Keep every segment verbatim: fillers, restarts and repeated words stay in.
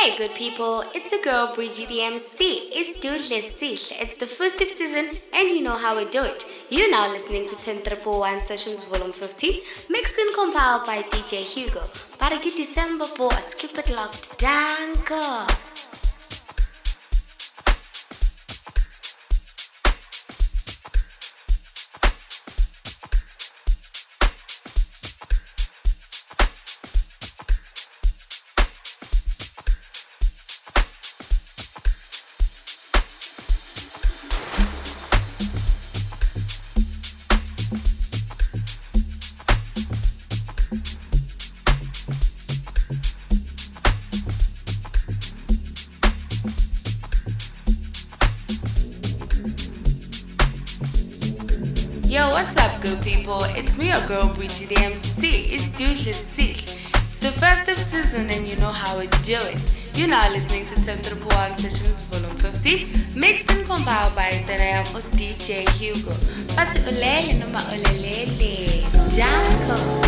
Hey good people, it's a girl Bridgie the M C. It's Dudless Sihle. It's the festive season and you know how we do it. You're now listening to ten triple one Sessions Volume fifty, mixed and compiled by D J Hugo. Para get December boss, keep it locked down, girl. Yo, what's up, good people? It's me, your girl, Bridgie the M C. It's Dudless Sihle. It's the festive season and you know how we do it. You're now listening to ten triple one Sessions Volume fifty, mixed and compiled by Tanayam or D J Hugo. But ulele noma ulelele. Janko.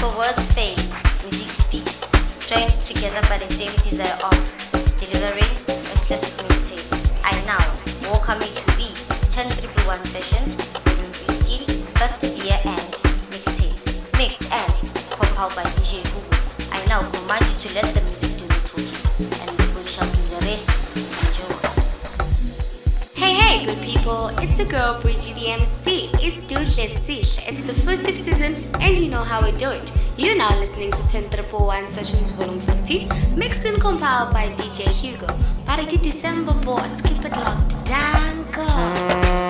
words fade, music speaks, joined together by the same desire of delivering a classic mixtape. I now welcome you to the ten one one Sessions, Volume fifteen, Festive Year End Mixtape, mixed and compiled by D J Hugo. I now command you to let the music do the talking, and we shall do the rest. Enjoy. Hey, hey, good people, it's a girl, Bridgie the M C. It's Duhle Sihle. It's the festive season, and you know how we do it. You're now listening to ten one one Sessions Volume fifteen, mixed and compiled by D J Hugo. Baraki December boss, keep it locked down, go.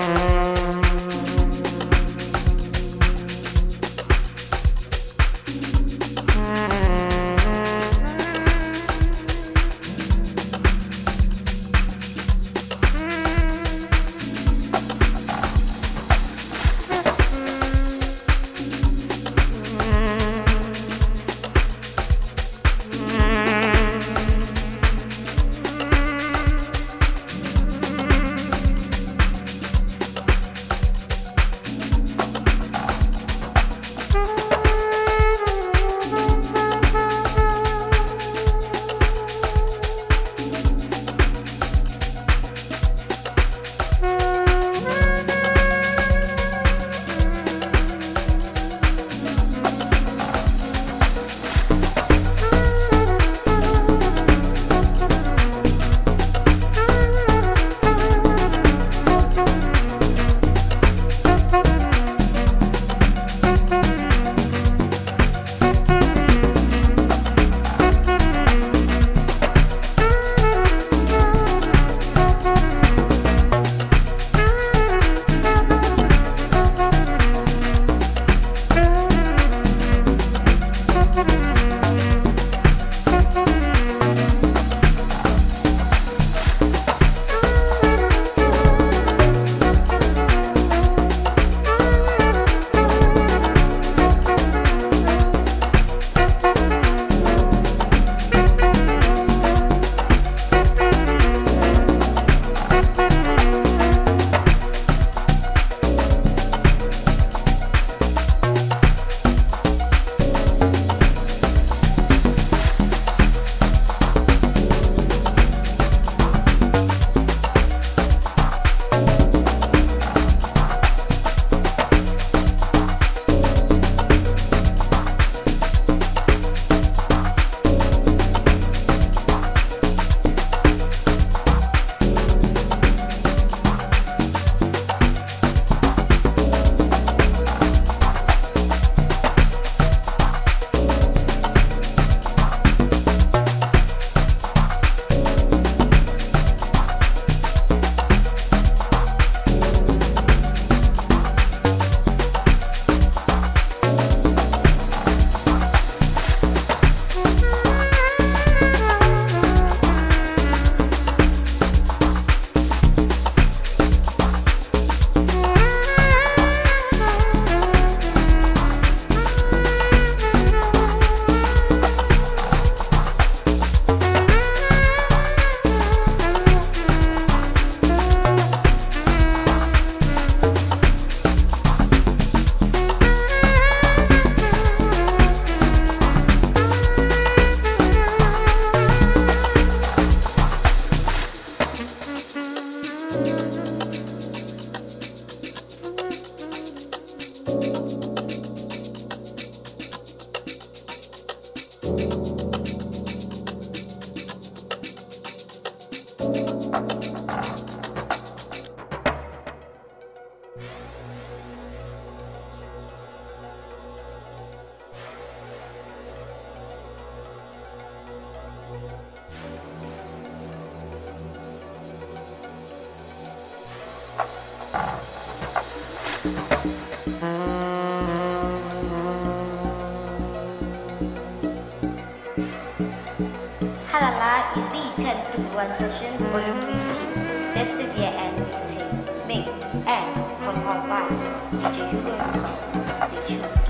Halala is the ten one one Sessions Volume fifteen, Festive Year End Mixtape, mixed and compiled by D J Hugo himself. Stay tuned.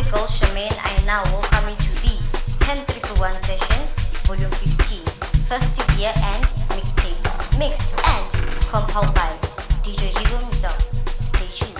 girl Charmaine. I now welcome you to the ten one one sessions, volume fifteen, first year and mixtape, mixed and compiled by D J Hugo himself. Stay tuned.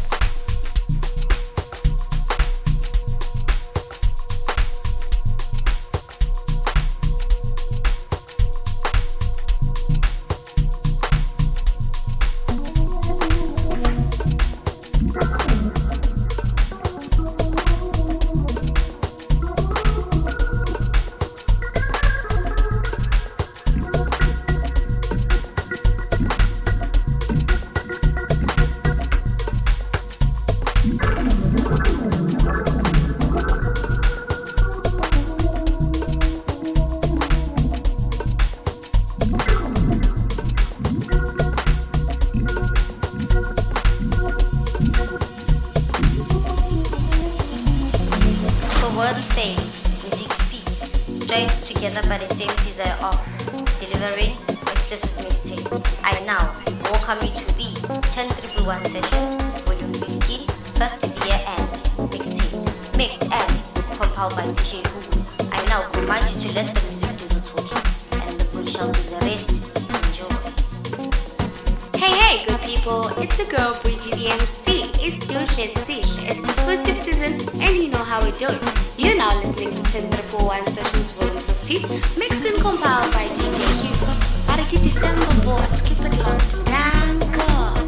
Words fade, music speaks, joined together by the same desire of delivering explicit mixtape. I now welcome you to the ten one one sessions, volume fifteen, first year and mixtape, mixed and compiled by D J Hugo. I now command you to let the music do the talking, and the bull shall do the rest. Enjoy. Hey, hey, good people, it's a girl, Bridgie the M C. It's Duthless Seal. It's the festive season, and you know how we do it. You're now listening to ten one one Sessions Volume fifteen, mixed and compiled by D J Hugo. Baraki December, boss, keep it locked down, go.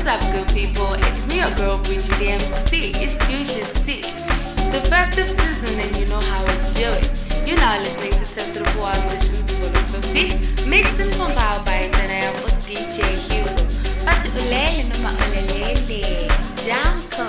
What's up, good people? It's me, your girl, Bridget the M C. It's Duty Sick. It's the festive season and you know how we do it. You're now listening to ten thirty-one Sessions Volume fifty, mixed and compiled by Internet with D J Hugo. Pati ulele noma ulelele, Janko.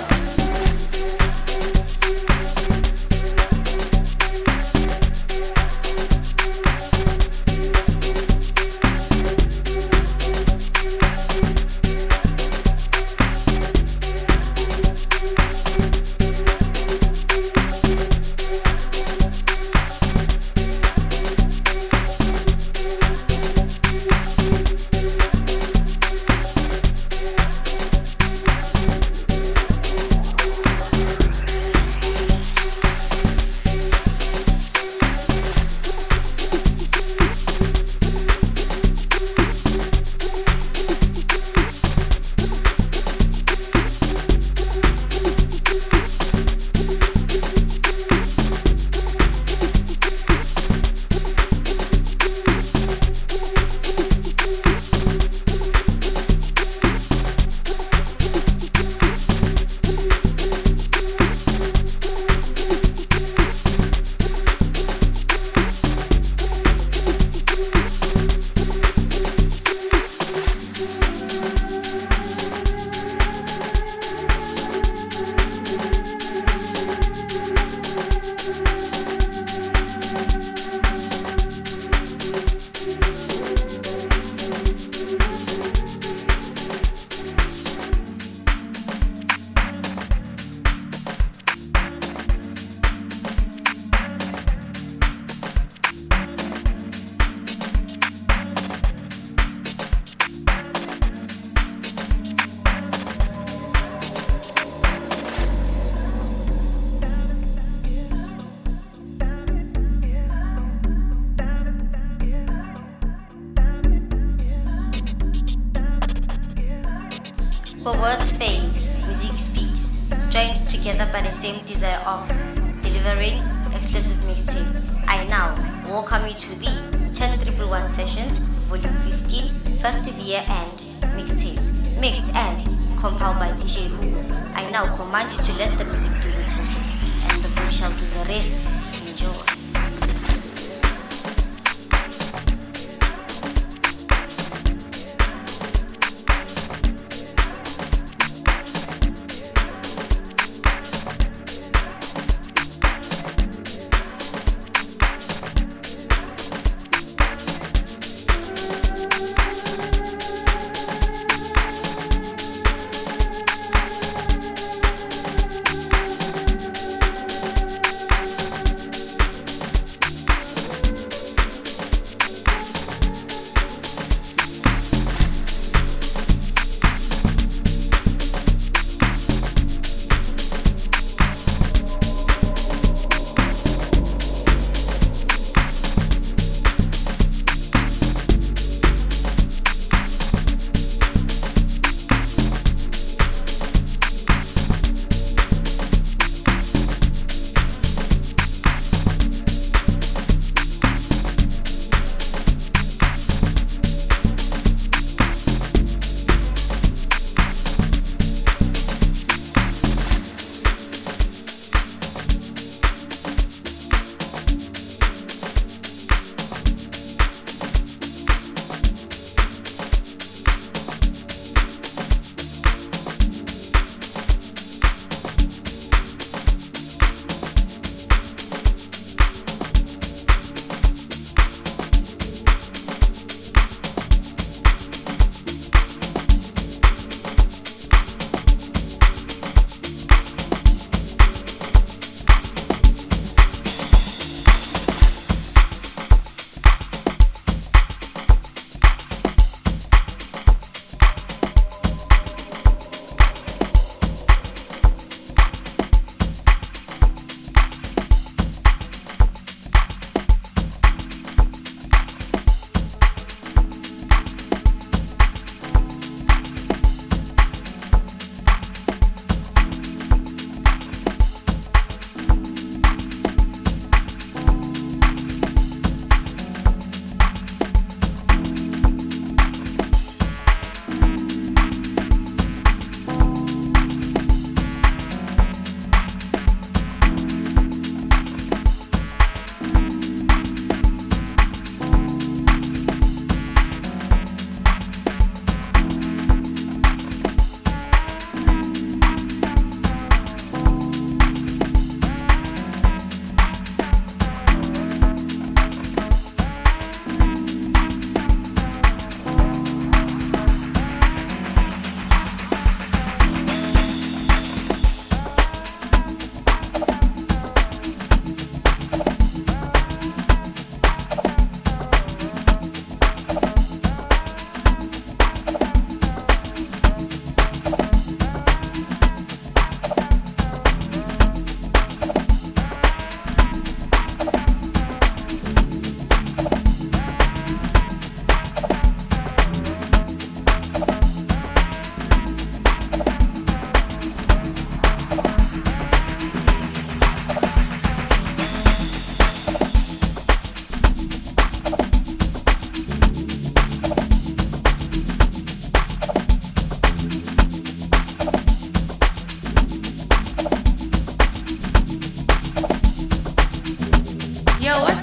For words fade, music speaks, joined together by the same desire of delivering exclusive mixtape. I now welcome you to the ten thirty-one Sessions Volume fifteen Festive Year End Mixtape, mixed and compiled by D J Hugo. I now command you to let the music do the talking, and the boy shall do the rest. Enjoy.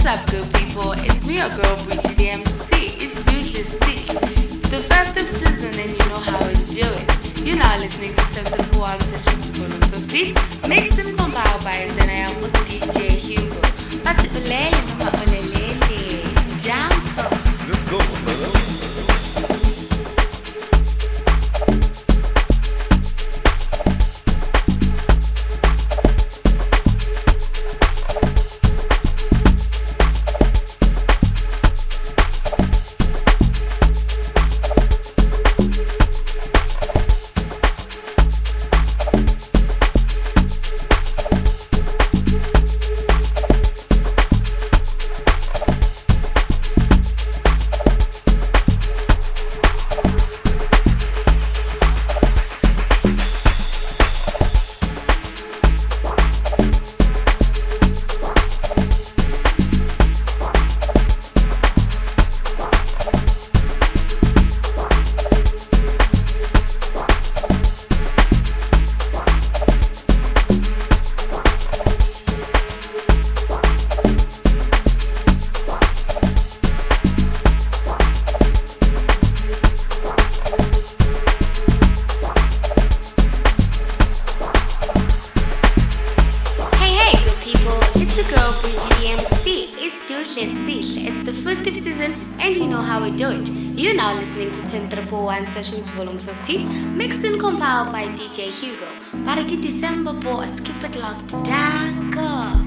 up, good people? It's me, your girl, Bridgie the M C. It's Duty Sick. It's the festive season and you know how we do it. You're now listening to Tender Puan Sessions Volume fifty, mixed and compiled by Antenna with D J Hugo. But ulele noma ulelele, Janko. Let's go, brother. Sessions Volume fifty, mixed and compiled by D J Hugo. Paraki December po, skip it locked down, go.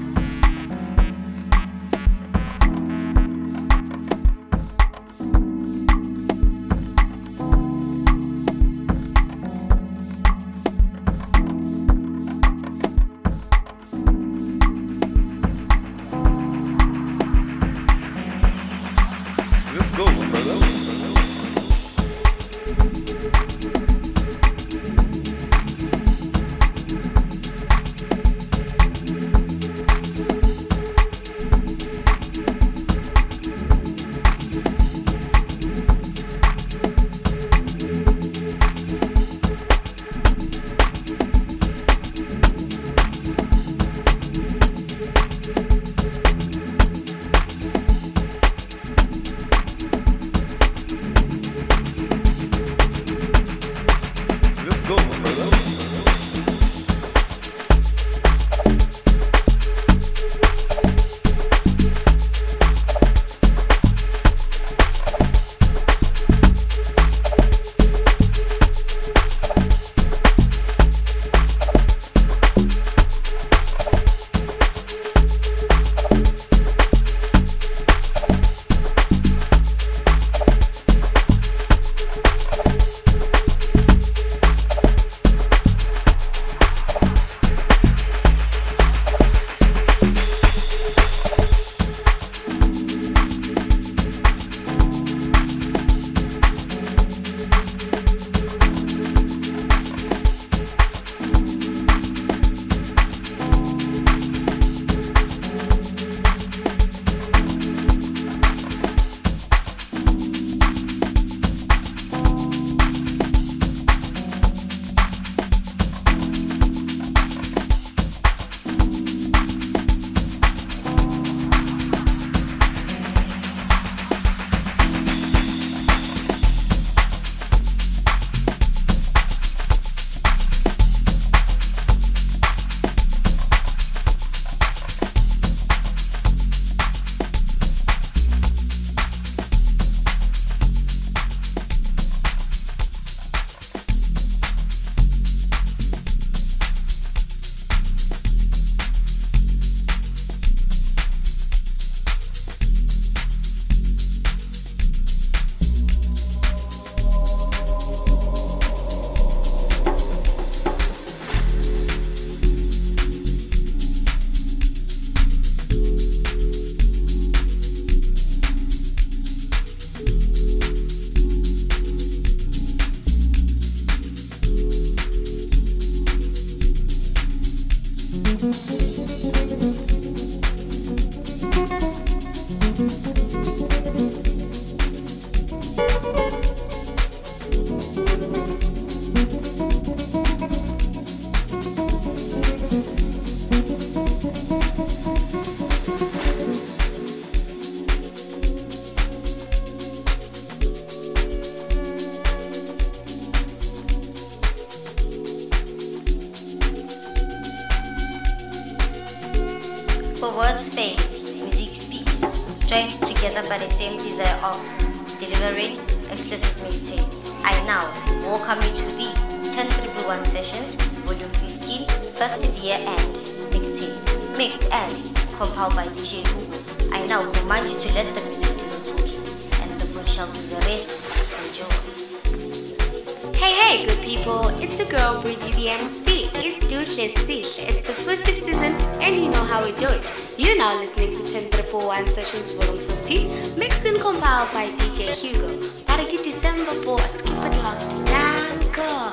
Let's go, brother. words fade, music speaks, joined together by the same desire of delivering exclusive mixtape. I now welcome you to the ten triple one Sessions, Volume fifteen, Festive Year End Mixtape, mixed and compiled by D J Who. I now command you to let the music do the talking, and the book shall do the rest. Enjoy. Hey, hey, good people, it's a girl, Bridgie the M C. It's Toothless Sihle. It's the festive season, and you know how we do it. You're now listening to ten triple one Sessions Volume fifteen, mixed and compiled by D J Hugo. Paraki December boss, keep it locked down, girl.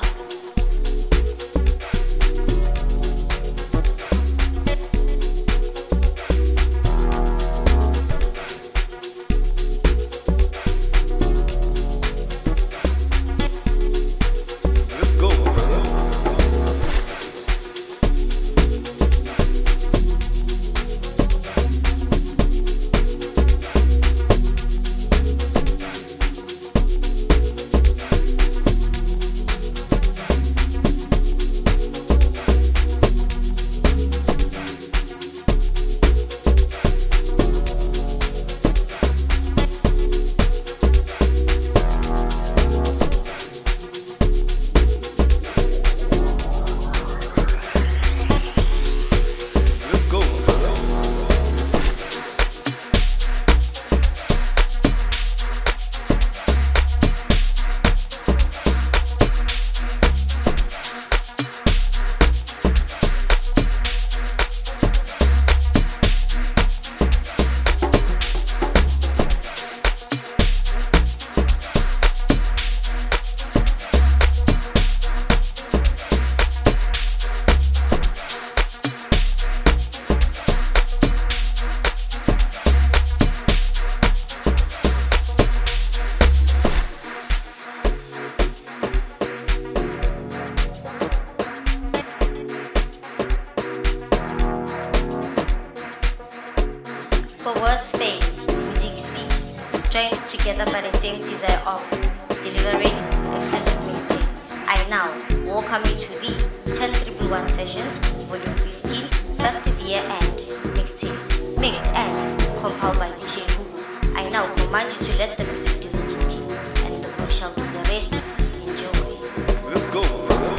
Words fade, music speaks, joined together by the same desire of delivering exclusive mixtape. I now welcome you to the ten triple one Sessions, Volume fifteen, Festive Year End Mixtape, mixed and compiled by D J Who. I now command you to let the music do the talking, and the book shall do the rest. Enjoy. Let's go, brother.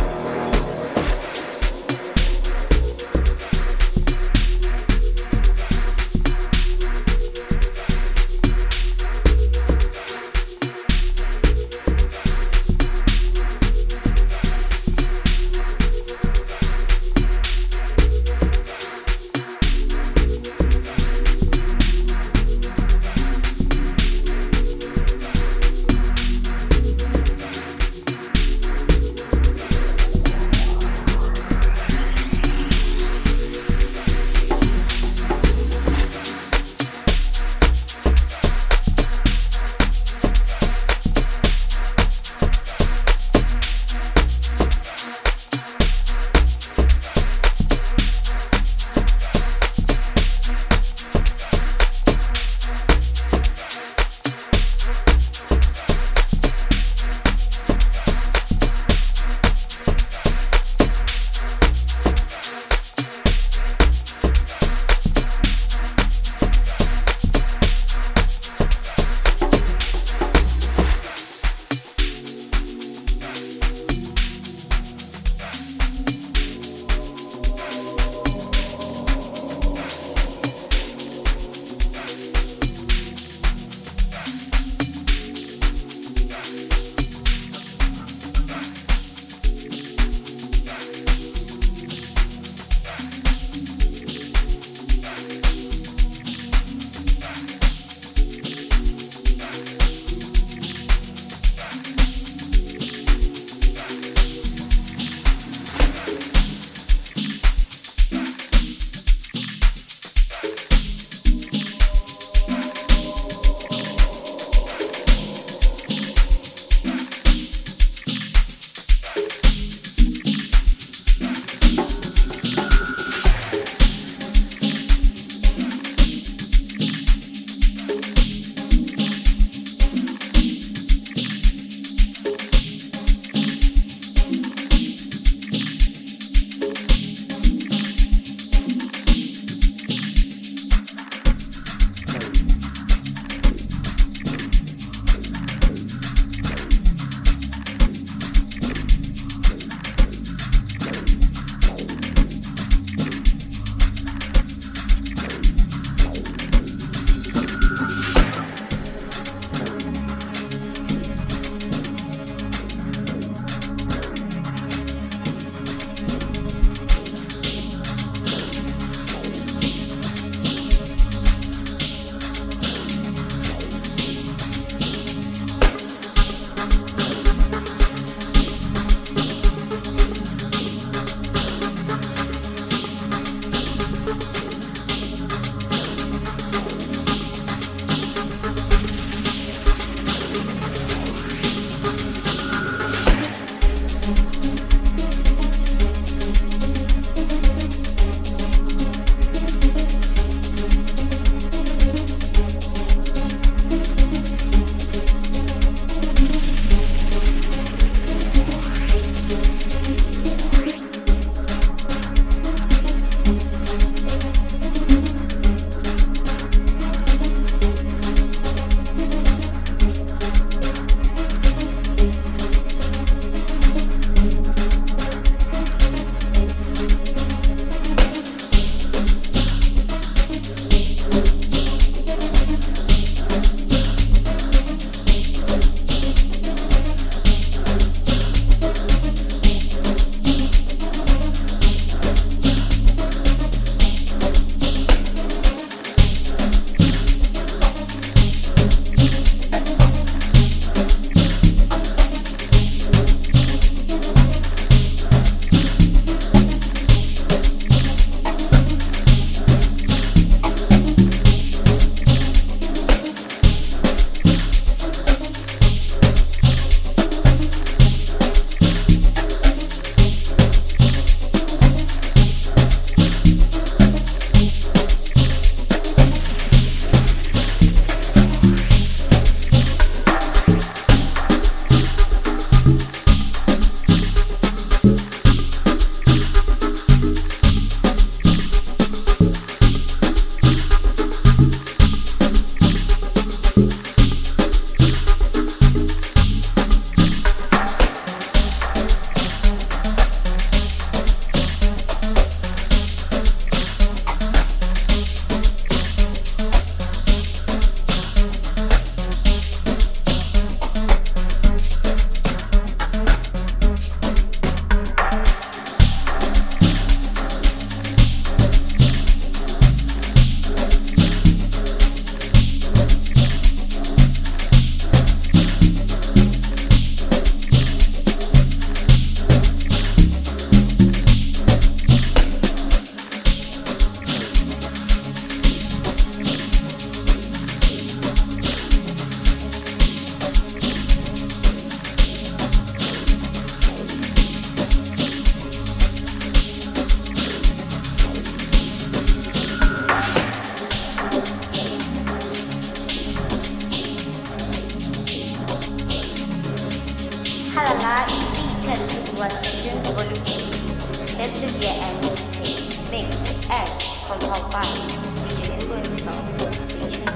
ten three one Sessions, Volume fifteen. Festive Year End Mixtape, mixed and compiled by D J Hugo himself. Stay tuned.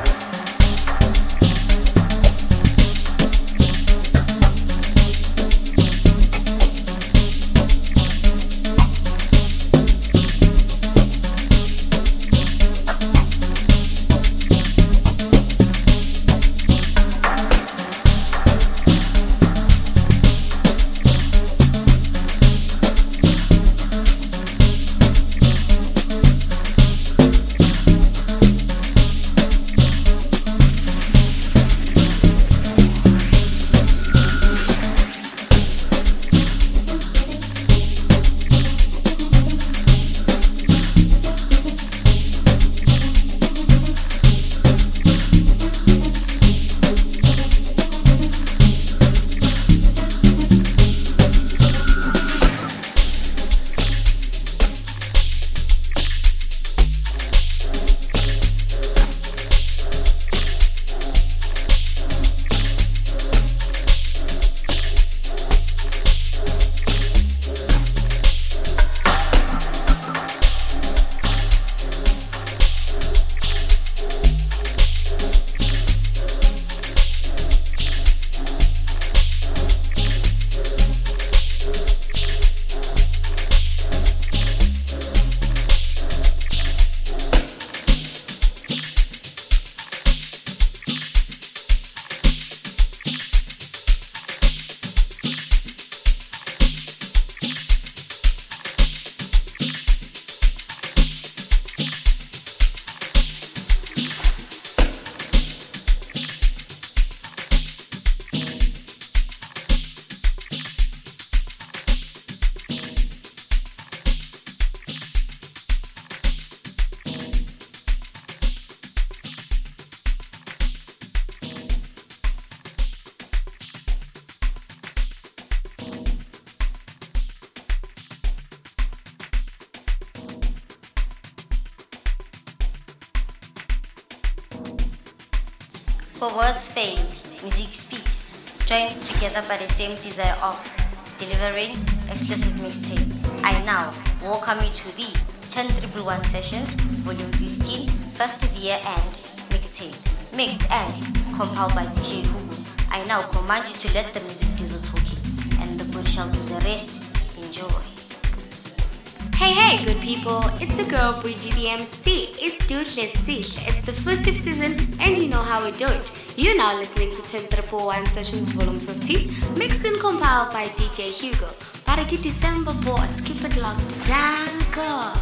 For words fail, music speaks, joined together by the same desire of delivering exclusive mixtape. I now welcome you to the ten three one Sessions, Volume fifteen, Festive Year End Mixtape, mixed and compiled by D J Hugo. I now command you to let the music do the talking, and the good shall do the rest. Enjoy. Hey, hey, good people, it's a girl, Bridgie the M C. It's Dudless Sihle. It's the festive season, and you know how we do it. You're now listening to ten three one Sessions Volume fifteen, mixed and compiled by D J Hugo. Baraki December boss, keep it locked down, girl.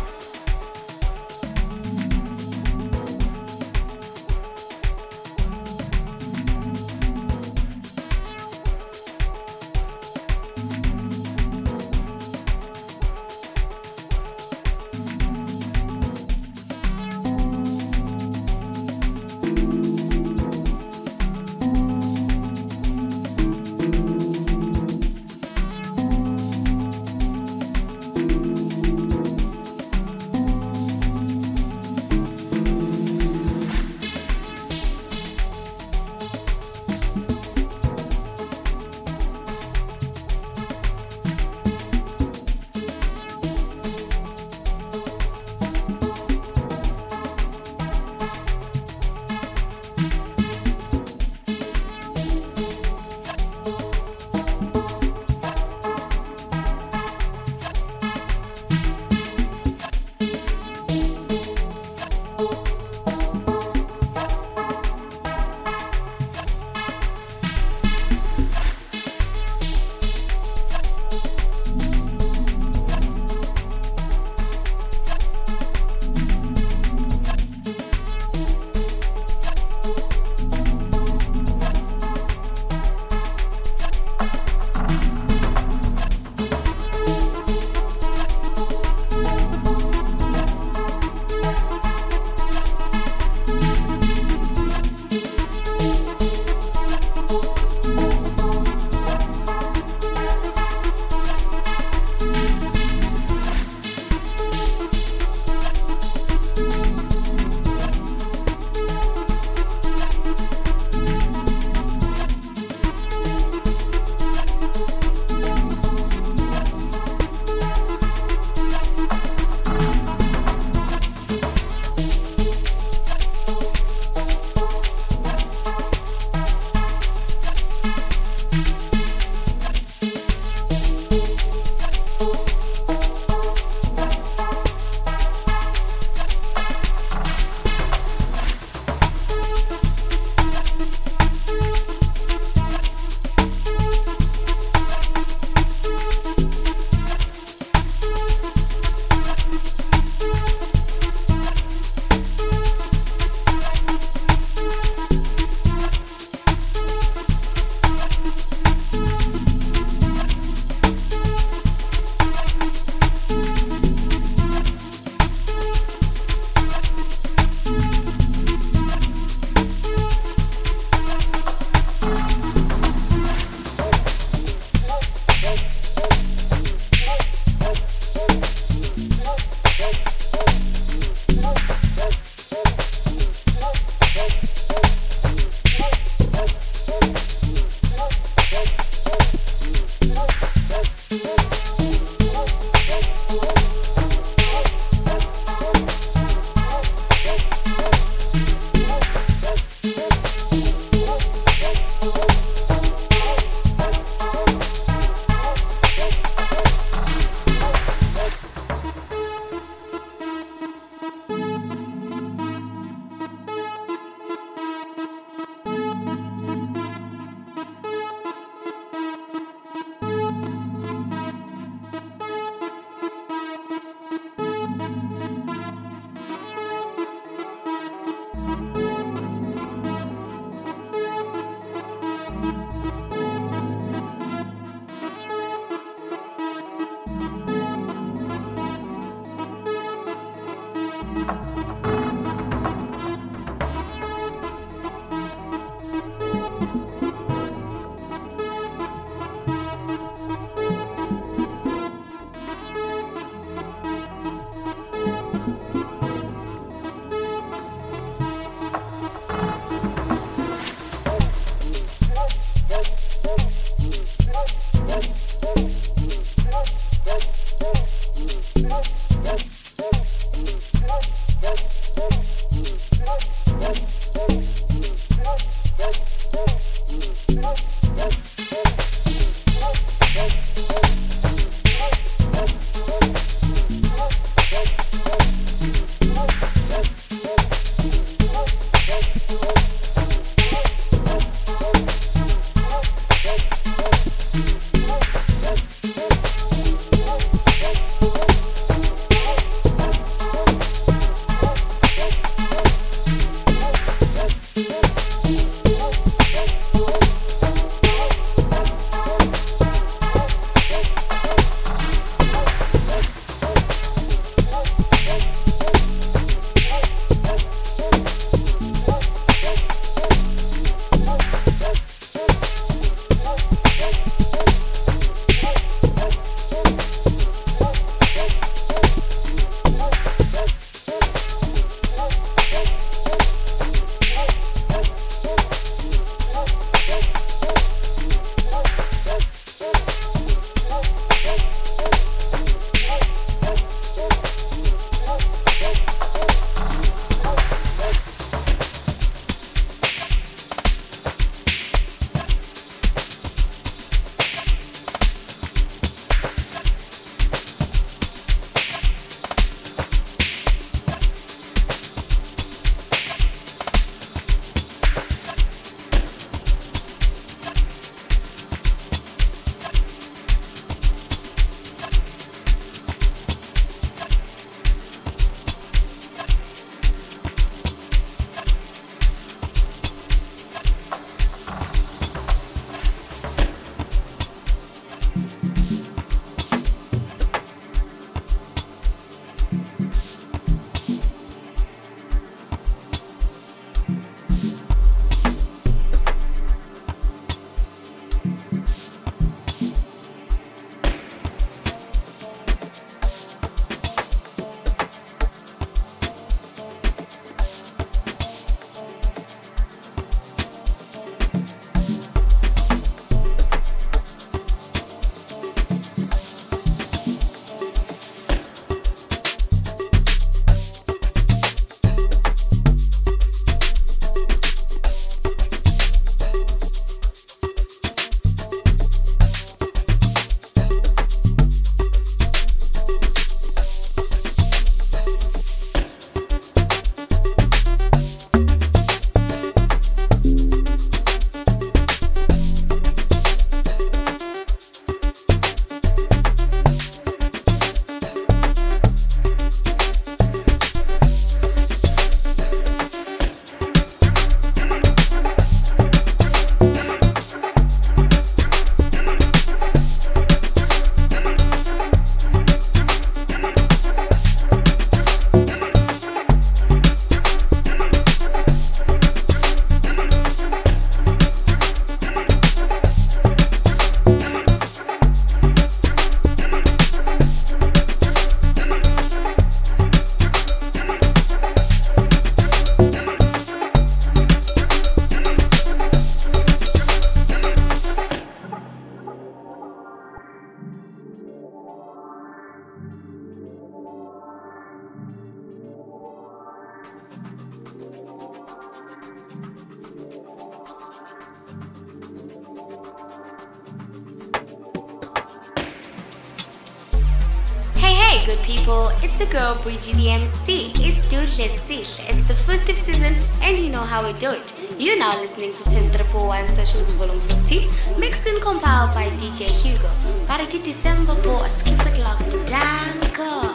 good people, it's a girl, Bridgie the M C. It's Dudle Sihle. It's the festive season and you know how we do it. You're now listening to ten triple one Sessions Volume fifteen, mixed and compiled by D J Hugo. Baraki December po, skip it locked down, go.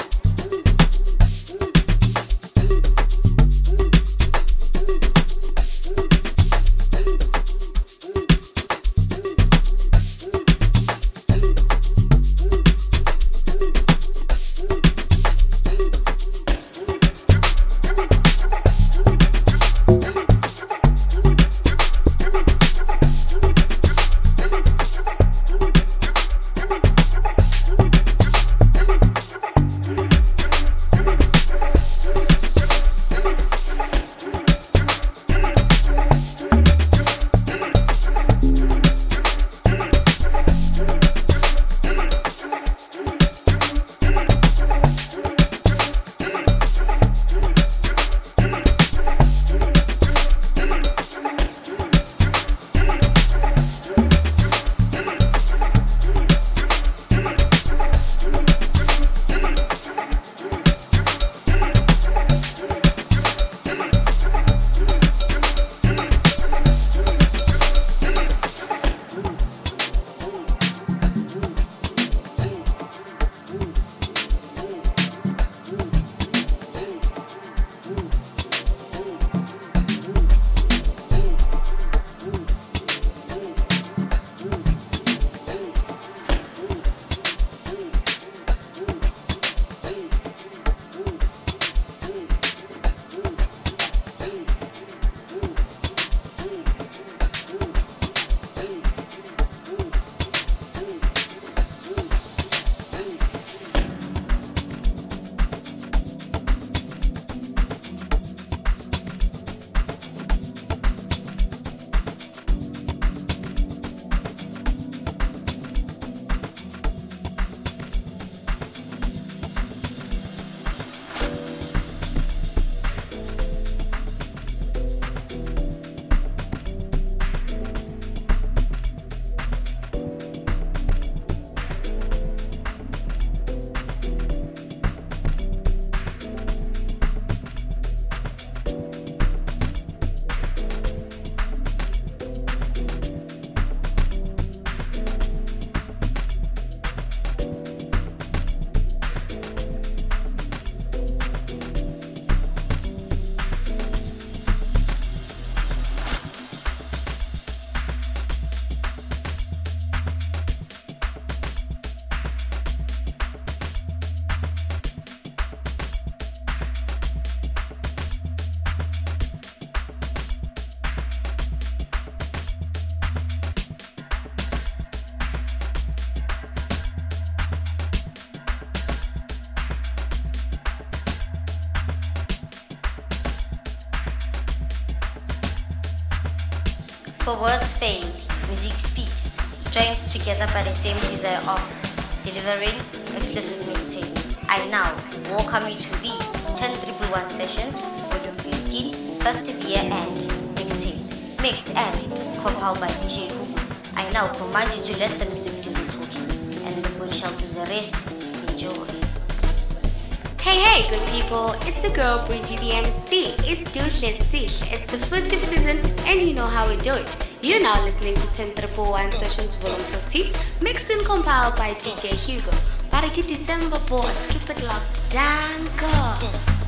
For words fail, music speaks, joined together by the same desire of delivering exclusive mixtape. I now welcome you to the ten triple one Sessions Volume fifteen Festive Year End Mixtape, mixed and compiled by D J Hugo. I now command you to let the music do the talking, and the body shall do the rest. Enjoy. Hey, hey, good people, it's a girl, Bridgie the M C. It's Dudle Sihle. It's the festive season and you know how we do it. You're now listening to ten triple one Sessions Volume fifteen, mixed and compiled by D J Hugo. Baraki December po, skip it locked down, go.